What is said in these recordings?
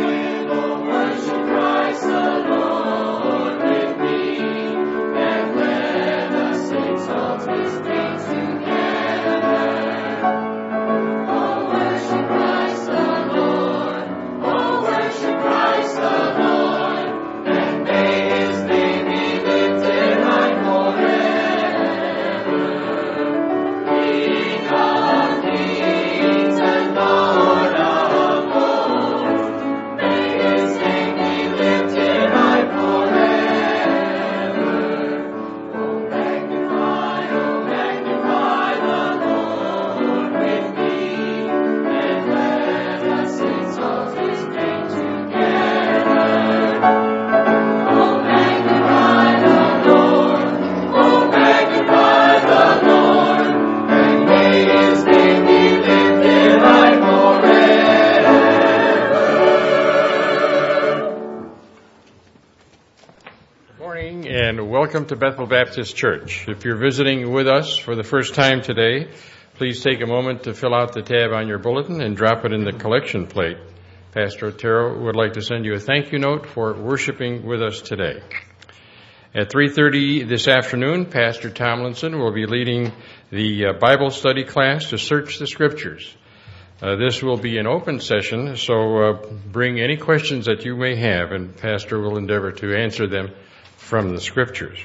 Welcome to Bethel Baptist Church. If you're visiting with us for the first time today, please take a moment to fill out the tab on your bulletin and drop it in the collection plate. Pastor Otero would like to send you a thank you note for worshiping with us today. At 3:30 this afternoon, Pastor Tomlinson will be leading the Bible study class to search the Scriptures. This will be an open session, so bring any questions that you may have, and Pastor will endeavor to answer them from the Scriptures.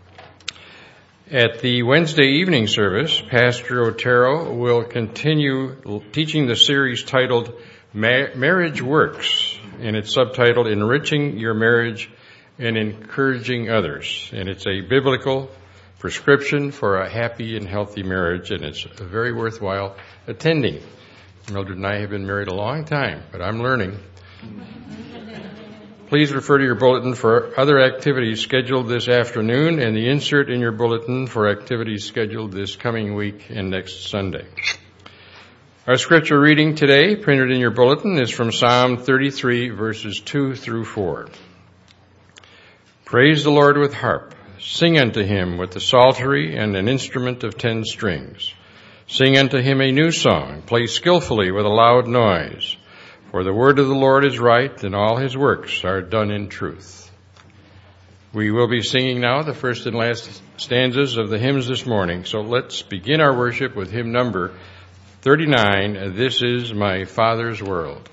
At the Wednesday evening service, Pastor Otero will continue teaching the series titled Marriage Works, and it's subtitled Enriching Your Marriage and Encouraging Others. And it's a biblical prescription for a happy and healthy marriage, and it's very worthwhile attending. Mildred and I have been married a long time, but I'm learning. Please refer to your bulletin for other activities scheduled this afternoon and the insert in your bulletin for activities scheduled this coming week and next Sunday. Our scripture reading today, printed in your bulletin, is from Psalm 33, verses 2 through 4. Praise the Lord with harp. Sing unto him with the psaltery and an instrument of 10 strings. Sing unto him a new song. Play skillfully with a loud noise. For the word of the Lord is right, and all his works are done in truth. We will be singing now the first and last stanzas of the hymns this morning. So let's begin our worship with hymn number 39, This Is My Father's World.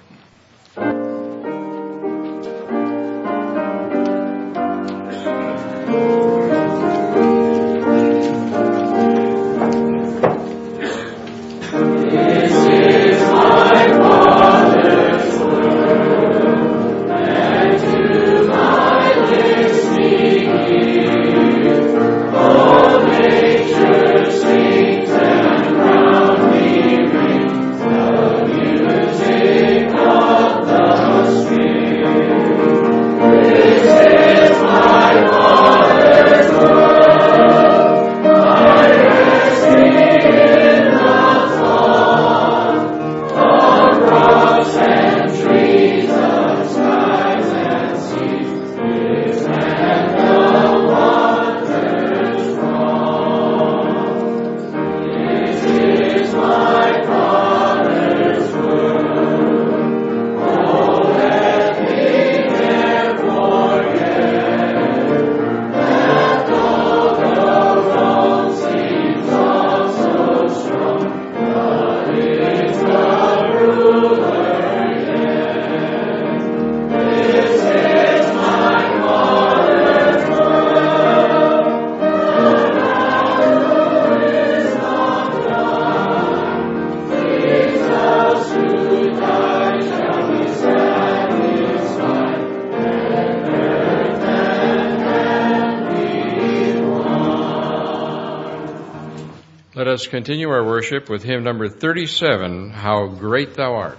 Let us continue our worship with hymn number 37, How Great Thou Art.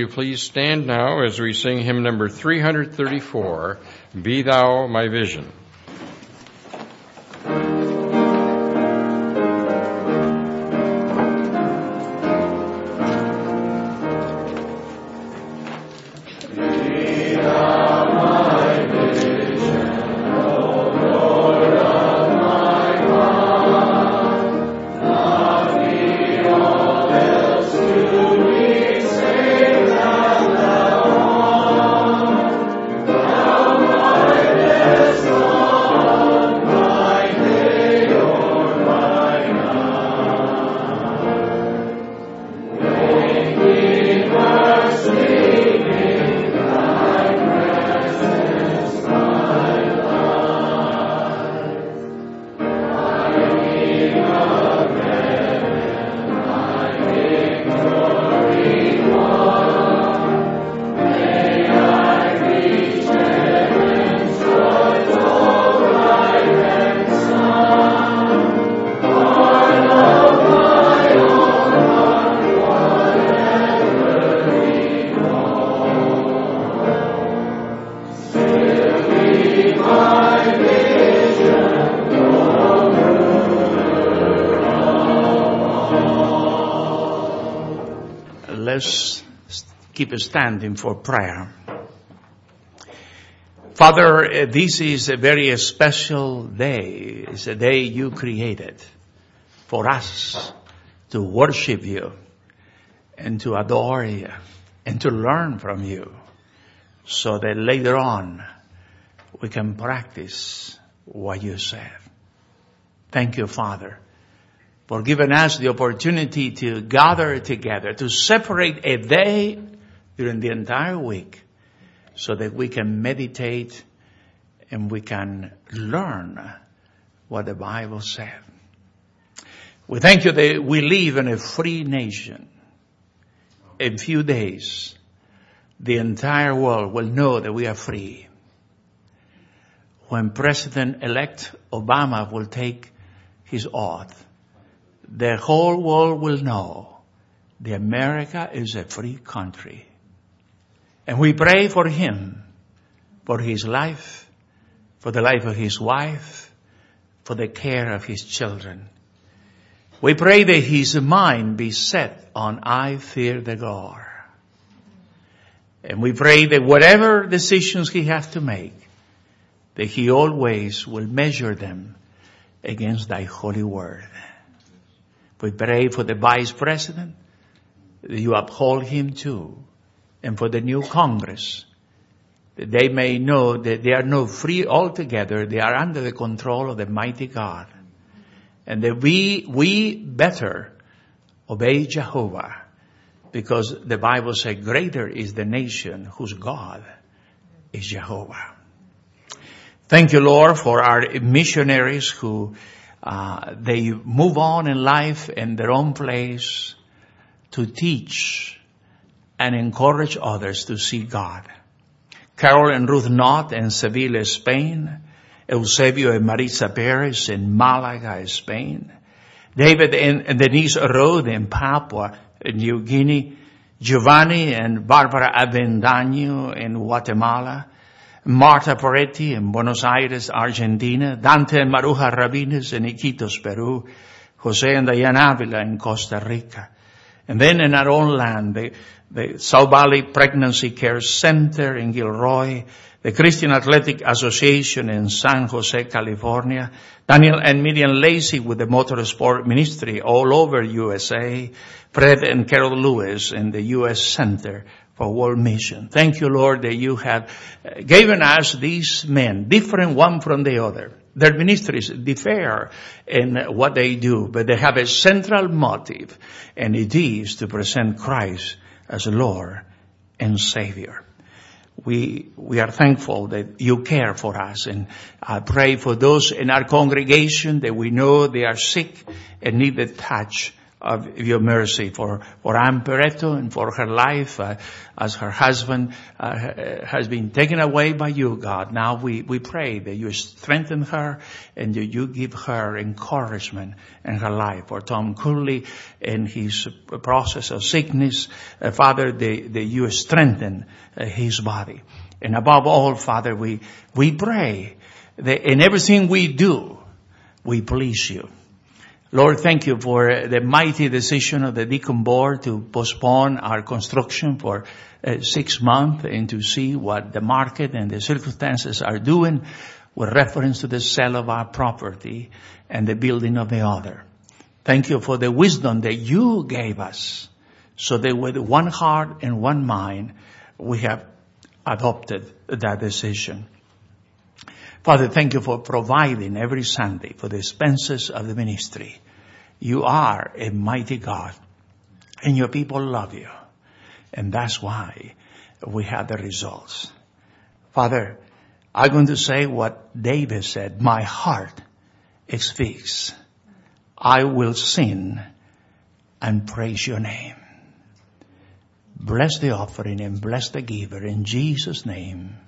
you please stand now as we sing hymn number 334, Be Thou My Vision. Let's keep standing for prayer. Father, this is a very special day. It's a day you created for us to worship you and to adore you and to learn from you so that later on we can practice what you said. Thank you, Father, for giving us the opportunity to gather together, to separate a day during the entire week so that we can meditate and we can learn what the Bible said. We thank you that we live in a free nation. In a few days, the entire world will know that we are free. When President-elect Obama will take his oath, the whole world will know that America is a free country. And we pray for him, for his life, for the life of his wife, for the care of his children. We pray that his mind be set on I fear the Lord. And we pray that whatever decisions he has to make, that he always will measure them against thy holy word. We pray for the vice president, that you uphold him too, and for the new Congress, that they may know that they are not free altogether, they are under the control of the mighty God, and that we better obey Jehovah, because the Bible says greater is the nation whose God is Jehovah. Thank you, Lord, for our missionaries who they move on in life in their own place to teach and encourage others to see God. Carol and Ruth Knott in Seville, Spain. Eusebio and Marisa Perez in Malaga, Spain. David and Denise Rode in Papua New Guinea. Giovanni and Barbara Avendaño in Guatemala. Marta Poretti in Buenos Aires, Argentina. Dante and Maruja Rabines in Iquitos, Peru. Jose and Diana Avila in Costa Rica. And then in our own land, the South Valley Pregnancy Care Center in Gilroy. The Christian Athletic Association in San Jose, California. Daniel and Miriam Lacey with the Motorsport Ministry all over USA. Fred and Carol Lewis in the U.S. Center for World Mission. Thank you, Lord, that you have given us these men, different one from the other. Their ministries differ in what they do, but they have a central motive, and it is to present Christ as Lord and Savior. We are thankful that you care for us, and I pray for those in our congregation that we know they are sick and need the touch of your mercy for Ann Peretto and for her life, as her husband has been taken away by you, God. Now we pray that you strengthen her and that you give her encouragement in her life. For Tom Curley in his process of sickness, Father, that you strengthen his body. And above all, Father, we pray that in everything we do, we please you. Lord, thank you for the mighty decision of the Deacon Board to postpone our construction for 6 months and to see what the market and the circumstances are doing with reference to the sale of our property and the building of the other. Thank you for the wisdom that you gave us so that with one heart and one mind, we have adopted that decision. Father, thank you for providing every Sunday for the expenses of the ministry. You are a mighty God, and your people love you. And that's why we have the results. Father, I'm going to say what David said, my heart is fixed. I will sing and praise your name. Bless the offering and bless the giver in Jesus' name.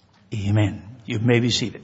Amen. You may be seated.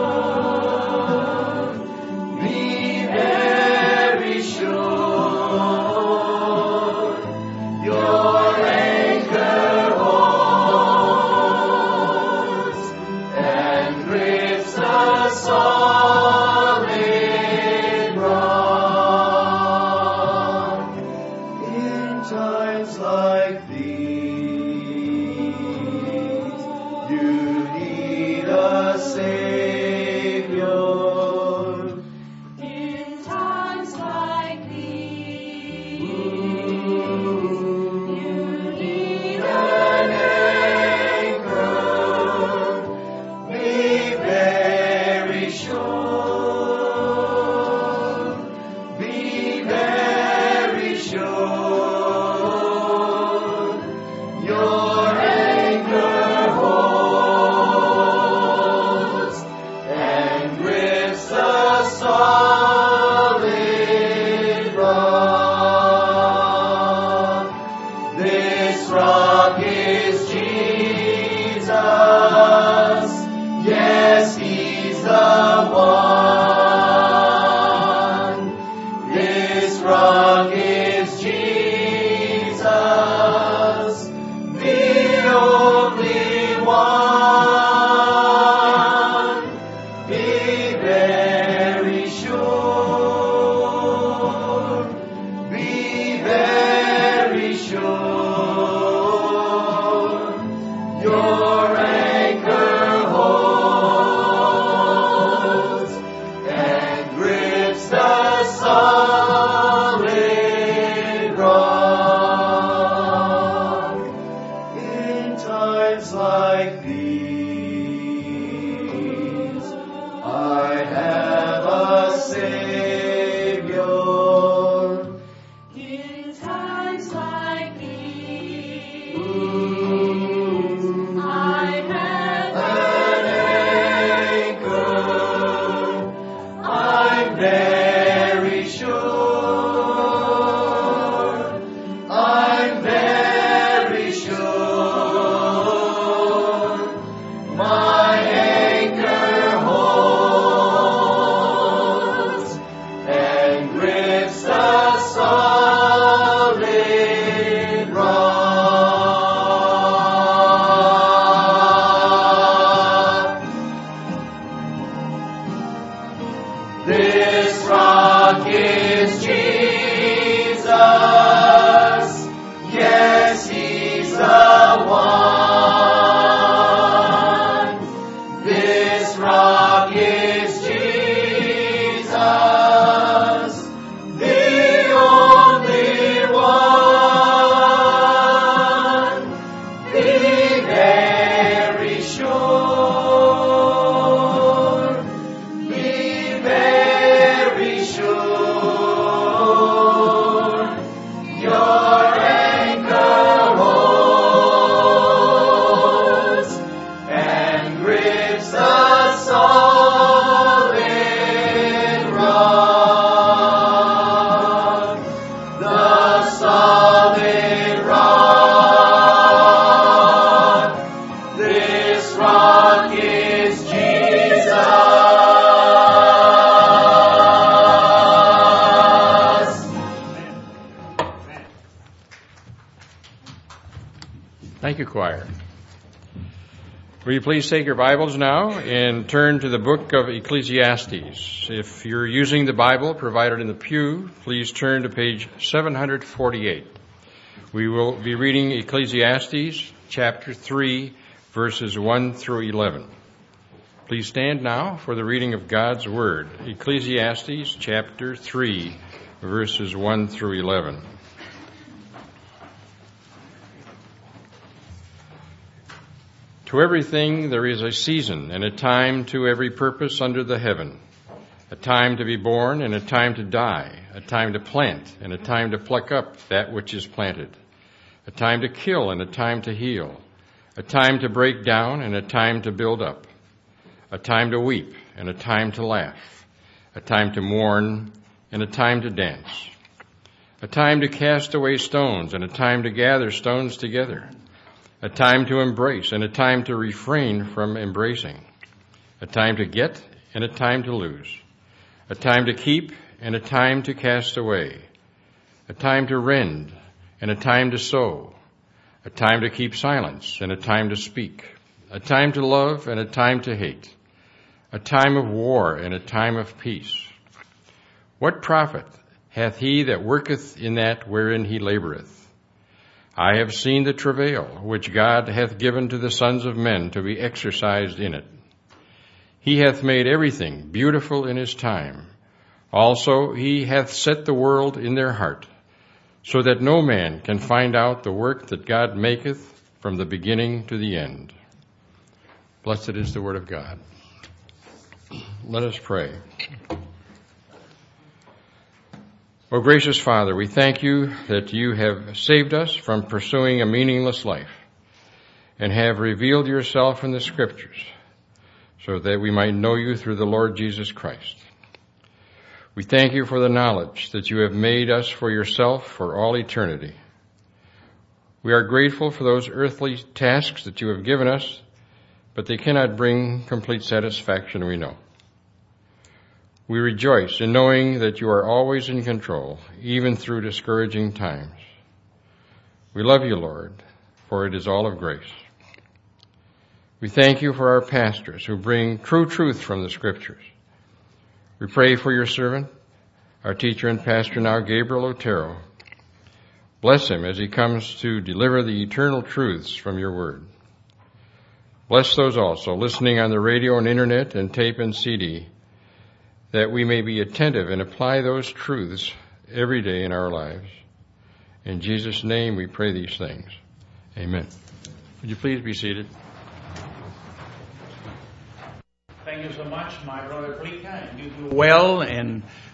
Be very sure. rock is Jesus, the only one. Be very sure, be very sure, your anchor holds and grips the solid rock. In times like these, I have a Savior. In times like these, I have An anchor, I'm very sure, I'm very sure, my anchor holds and grips the solid rock. This rock is Jesus, yes, He's the one. This rock is Jesus, the only one. Be very sure, be very sure, your anchor holds and grips the solid rock, the solid rock. This rock is Jesus. Thank you, choir. Will you please take your Bibles now and turn to the book of Ecclesiastes. If you're using the Bible provided in the pew, please turn to page 748. We will be reading Ecclesiastes chapter 3, verses 1 through 11. Please stand now for the reading of God's Word. Ecclesiastes chapter 3, verses 1 through 11. To everything there is a season and a time to every purpose under the heaven, a time to be born and a time to die, a time to plant and a time to pluck up that which is planted, a time to kill and a time to heal, a time to break down and a time to build up, a time to weep and a time to laugh, a time to mourn and a time to dance, a time to cast away stones and a time to gather stones together, a time to embrace and a time to refrain from embracing, a time to get and a time to lose, a time to keep and a time to cast away, a time to rend and a time to sow, a time to keep silence and a time to speak, a time to love and a time to hate, a time of war and a time of peace. What profit hath he that worketh in that wherein he laboreth? I have seen the travail which God hath given to the sons of men to be exercised in it. He hath made everything beautiful in his time. Also he hath set the world in their heart, so that no man can find out the work that God maketh from the beginning to the end. Blessed is the word of God. Let us pray. O gracious Father, we thank you that you have saved us from pursuing a meaningless life and have revealed yourself in the Scriptures so that we might know you through the Lord Jesus Christ. We thank you for the knowledge that you have made us for yourself for all eternity. We are grateful for those earthly tasks that you have given us, but they cannot bring complete satisfaction, we know. We rejoice in knowing that you are always in control, even through discouraging times. We love you, Lord, for it is all of grace. We thank you for our pastors who bring true truth from the Scriptures. We pray for your servant, our teacher and pastor now, Gabriel Otero. Bless him as he comes to deliver the eternal truths from your word. Bless those also listening on the radio and internet and tape and CD, that we may be attentive and apply those truths every day in our lives. In Jesus' name we pray these things. Amen. Would you please be seated? Thank you so much, my brother Klika, and you do well in